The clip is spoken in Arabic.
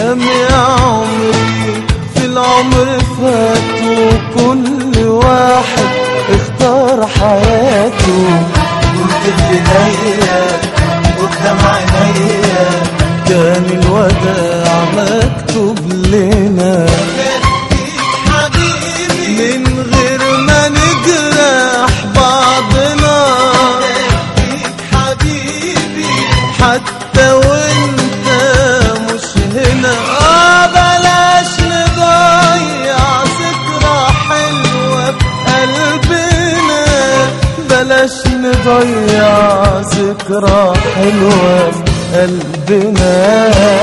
أيام يا عمري في العمر فات، وكل واحد اختار حياته. كنت في ايديا قدام عينيا، كان الوداع مكتوب لنا من غير ما نجرح بعضنا. حتى وانت مش هنا، بلاش نضيع ذكرى حلوة في قلبنا، بلاش نضيع ذكرى حلوة في قلبنا.